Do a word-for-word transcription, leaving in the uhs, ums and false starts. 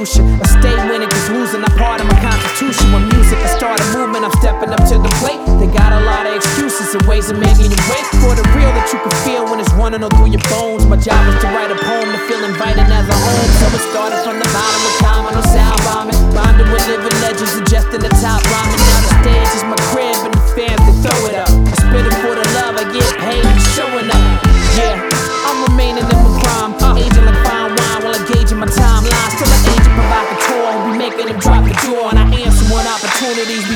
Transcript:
evolution. I stay winning cause losing a part of my constitution. When music I start a movement, I'm stepping up to the plate. They got a lot of excuses and ways of making you wait for the real that you can feel when it's running all through your bones. My job is to write a poem to feel invited as a home. So it started from the bottom with comment on sound bombing, bonding with living legends, suggesting the top rhyming. Now the stage is my crib and the fans they throw it up. I spit it for the love, I get paid for showing up. Yeah, I'm remaining in my prime, aging like fine wine while engaging my timeline. Still an agent provocateur, we making them drop the door, and I answer when opportunities